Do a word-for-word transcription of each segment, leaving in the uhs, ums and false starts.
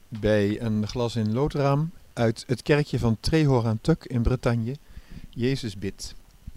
bij een glas in loodraam uit het kerkje van Trehor-aan-Tuck in Bretagne. Jezus bidt.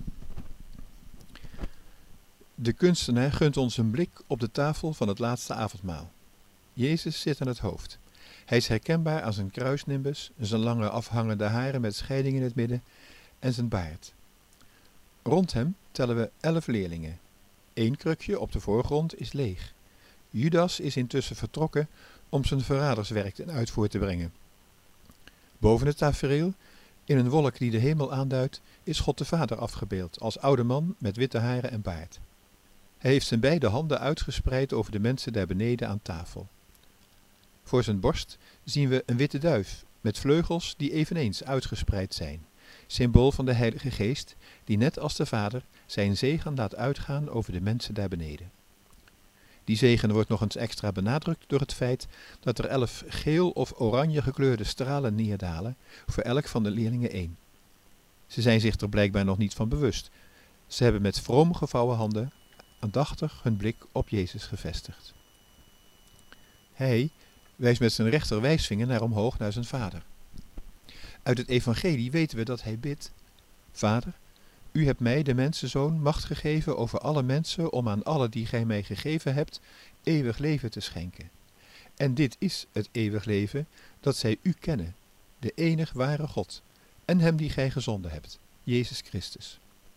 De kunstenaar gunt ons een blik op de tafel van het laatste avondmaal. Jezus zit aan het hoofd. Hij is herkenbaar aan zijn kruisnimbus, zijn lange afhangende haren met scheiding in het midden en zijn baard. Rond hem tellen we elf leerlingen. Eén krukje op de voorgrond is leeg. Judas is intussen vertrokken om zijn verraderswerk ten uitvoer te brengen. Boven het tafereel, in een wolk die de hemel aanduidt, is God de Vader afgebeeld als oude man met witte haren en baard. Hij heeft zijn beide handen uitgespreid over de mensen daar beneden aan tafel. Voor zijn borst zien we een witte duif met vleugels die eveneens uitgespreid zijn, symbool van de Heilige Geest die net als de Vader zijn zegen laat uitgaan over de mensen daar beneden. Die zegen wordt nog eens extra benadrukt door het feit dat er elf geel of oranje gekleurde stralen neerdalen, voor elk van de leerlingen één. Ze zijn zich er blijkbaar nog niet van bewust. Ze hebben met vroom gevouwen handen aandachtig hun blik op Jezus gevestigd. Hij wijst met zijn rechterwijsvinger naar omhoog naar zijn Vader. Uit het evangelie weten we dat hij bidt: Vader, u hebt mij, de mensenzoon, macht gegeven over alle mensen om aan alle die gij mij gegeven hebt, eeuwig leven te schenken. En dit is het eeuwig leven, dat zij u kennen, de enig ware God, en hem die gij gezonden hebt, Jezus Christus.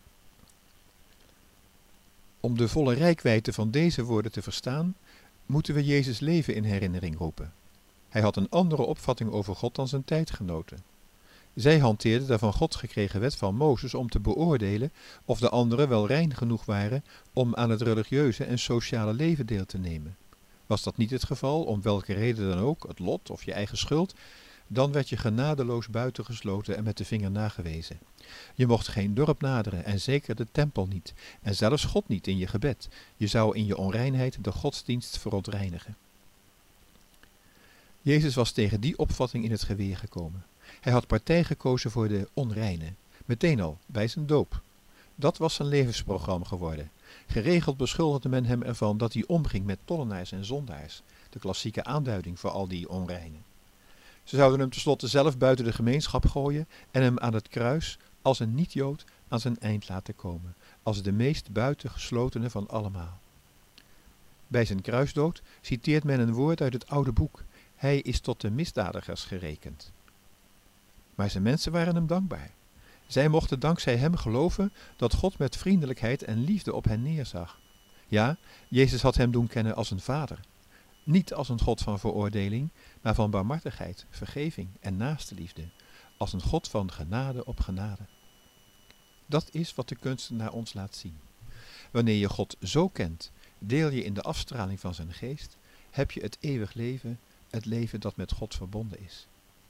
Om de volle reikwijdte van deze woorden te verstaan, moeten we Jezus' leven in herinnering roepen. Hij had een andere opvatting over God dan zijn tijdgenoten. Zij hanteerden de van God gekregen wet van Mozes om te beoordelen of de anderen wel rein genoeg waren om aan het religieuze en sociale leven deel te nemen. Was dat niet het geval, om welke reden dan ook, het lot of je eigen schuld, dan werd je genadeloos buitengesloten en met de vinger nagewezen. Je mocht geen dorp naderen en zeker de tempel niet, en zelfs God niet in je gebed. Je zou in je onreinheid de godsdienst verontreinigen. Jezus was tegen die opvatting in het geweer gekomen. Hij had partij gekozen voor de onreine, meteen al bij zijn doop. Dat was zijn levensprogramma geworden. Geregeld beschuldigde men hem ervan dat hij omging met tollenaars en zondaars, de klassieke aanduiding voor al die onreinen. Ze zouden hem tenslotte zelf buiten de gemeenschap gooien en hem aan het kruis als een niet-Jood aan zijn eind laten komen, als de meest buitengeslotene van allemaal. Bij zijn kruisdood citeert men een woord uit het oude boek: hij is tot de misdadigers gerekend. Maar zijn mensen waren hem dankbaar. Zij mochten dankzij hem geloven dat God met vriendelijkheid en liefde op hen neerzag. Ja, Jezus had hem doen kennen als een vader. Niet als een God van veroordeling, maar van barmhartigheid, vergeving en naastenliefde. Als een God van genade op genade. Dat is wat de kunstenaar ons laat zien. Wanneer je God zo kent, deel je in de afstraling van zijn geest, heb je het eeuwig leven, het leven dat met God verbonden is.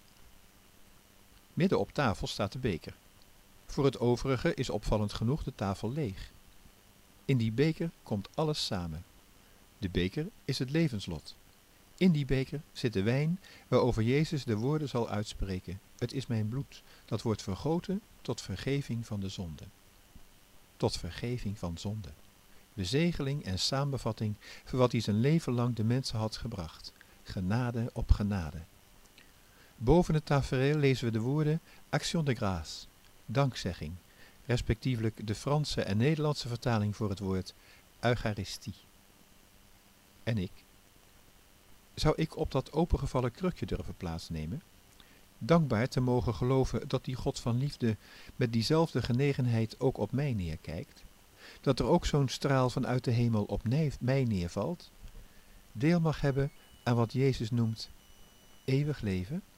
Midden op tafel staat de beker. Voor het overige is opvallend genoeg de tafel leeg. In die beker komt alles samen. De beker is het levenslot. In die beker zit de wijn waarover Jezus de woorden zal uitspreken: het is mijn bloed, dat wordt vergoten tot vergeving van de zonde. Tot vergeving van zonde. Bezegeling en samenvatting voor wat hij zijn leven lang de mensen had gebracht. Genade op genade. Boven het tafereel lezen we de woorden action de grâce, dankzegging, respectievelijk de Franse en Nederlandse vertaling voor het woord Eucharistie. En ik? Zou ik op dat opengevallen krukje durven plaatsnemen? Dankbaar te mogen geloven dat die God van liefde met diezelfde genegenheid ook op mij neerkijkt? Dat er ook zo'n straal vanuit de hemel op mij neervalt? Deel mag hebben aan wat Jezus noemt eeuwig leven?